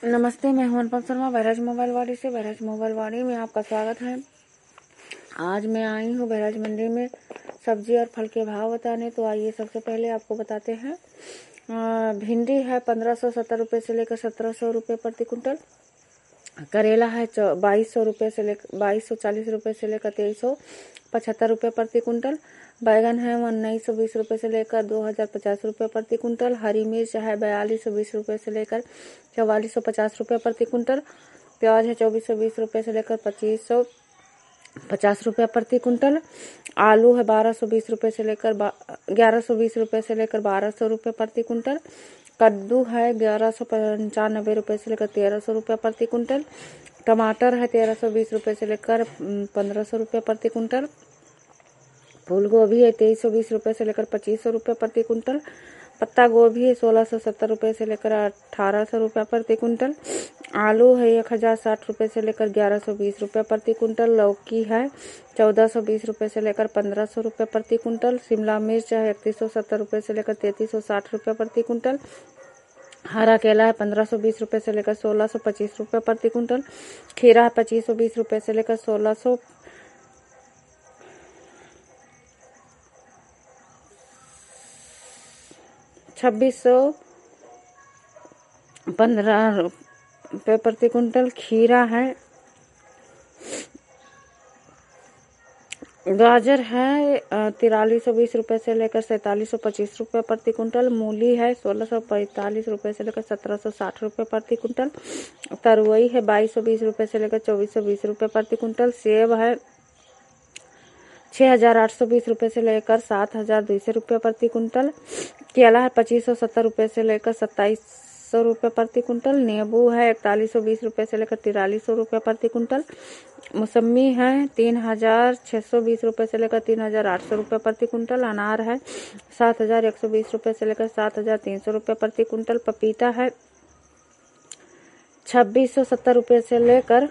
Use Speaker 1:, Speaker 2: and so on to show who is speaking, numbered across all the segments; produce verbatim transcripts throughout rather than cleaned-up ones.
Speaker 1: नमस्ते, मैं हूं अनुपम शर्मा बहराइच मोबाइल वाड़ी से। बहराइच मोबाइल वाड़ी में आपका स्वागत है। आज मैं आई हूं बहराइच मंडी में सब्जी और फल के भाव बताने। तो आइए सबसे पहले आपको बताते हैं। भिंडी है पंद्रह सौ सत्तर रुपये से लेकर सत्रह सौ रुपये प्रति कुंटल। करेला है बाईस सौ रुपये से लेकर बाईस सौ चालीस रुपये से लेकर तेईस सौ पचहत्तर रुपये प्रति कुंटल। बैगन है उन्नीस सौ बीस रुपये से लेकर दो हजार पचास रुपये प्रति कुंटल। हरी मिर्च है बयालीस सौ बीस रुपये से लेकर चौवालीस सौ पचास रुपये प्रति कुंटल। प्याज है चौबीस सौ बीस रुपये से लेकर पच्चीस सौ पचास रुपये प्रति कुंटल। आलू है बारह सौ बीस रुपये से लेकर ग्यारह सौ बीस रुपये से लेकर बारह सौ रुपये प्रति कुंटल। कद्दू है ग्यारह सौ पंचानबे रुपये से लेकर तेरह सौ रुपये प्रति कुंटल। टमाटर है तेरह सौ बीस रुपये से लेकर पंद्रह सौ रुपये प्रति कुंटल। फूल गोभी है तेईस सौ बीस रुपये से लेकर पच्चीस सौ रुपये प्रति कुंटल। पत्ता गोभी है सोलह सौ सत्तर रुपये से लेकर अठारह सौ रुपये प्रति कुंटल। आलू है एक हजार साठ रुपये से लेकर ग्यारह सौ बीस रुपये प्रति कुंटल। लौकी है चौदह सौ बीस रुपये से लेकर पंद्रह सौ रुपये प्रति कुंटल। शिमला मिर्च है इकतीस सौ सत्तर रुपये से लेकर तैंतीस सौ साठ रुपये प्रति कुंटल। हरा केला है पंद्रह सौ बीस रुपये से लेकर सोलह सौ पच्चीस रुपये प्रति कुंटल। खीरा है पच्चीस सौ बीस रुपये से लेकर सोलह सौ छब्बीस सौ पंद्रह रुपये प्रति कुंटल। खीरा है गाजर है तिरालीस सौ बीस रुपये से लेकर सैंतालीस सौ पच्चीस रुपये प्रति कुंटल। मूली है सोलह सौ पैंतालीस रुपये से लेकर सत्रह सौ साठ रुपये प्रति कुंटल। तरुई है बाईस सौ बीस रुपये से लेकर चौबीस सौ बीस रुपये प्रति कुंटल। सेब है छः हजार आठ सौ बीस रुपये से लेकर सात हजार दो सौ रुपये प्रति कुंटल। केला है पच्चीस सौ सत्तर रुपये से लेकर सत्ताईस सौ रुपये प्रति कुंटल। नींबू है इकतालीस सौ बीस रुपये से लेकर तिरालीस सौ रुपये प्रति कुंटल। मौसम्मी है तीन हजार छः सौ बीस रुपये से लेकर तीन हजार आठ सौ रुपये प्रति कुंटल। अनार है सात हजार एक सौ बीस रुपये से लेकर सात हजार तीन सौ रुपये प्रति कुंटल। पपीता है छब्बीस सौ सत्तर रुपये से लेकर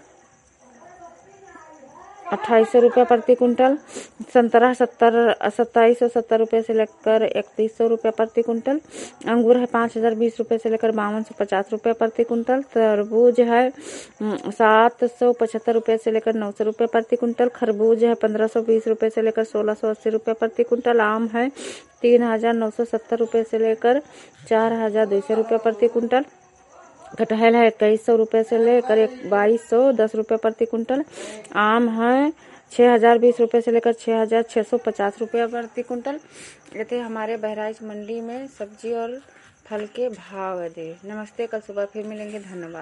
Speaker 1: अट्ठाईस सौ रुपये प्रति कुंटल। संतरा सत्तर सत्ताईस सौ सत्तर रुपये से लेकर इकतीस सौ रुपये प्रति कुंटल। अंगूर है पाँच हजार बीस रुपये से लेकर बावन सौ पचास रुपये प्रति कुंटल। तरबूज है सात सौ पचहत्तर रुपये से लेकर नौ सौ रुपये प्रति कुंटल। खरबूज है पंद्रह सौ बीस रुपये से लेकर सोलह सौ अस्सी रुपये प्रति कुंटल। आम है तीन हजार नौ सौ सत्तर रुपये से लेकर चार हजार दो सौ रुपये प्रति कुंटल। कटहल है इक्कीस सौ रुपये से लेकर एक बाईस सौ दस रुपये प्रति कुंटल। आम है छः हजार बीस रुपये से लेकर छः हजार छः सौ पचास रुपये प्रति कुंटल। ये थे हमारे बहराइच मंडी में सब्जी और फल के भाव दे। नमस्ते, कल सुबह फिर मिलेंगे। धन्यवाद।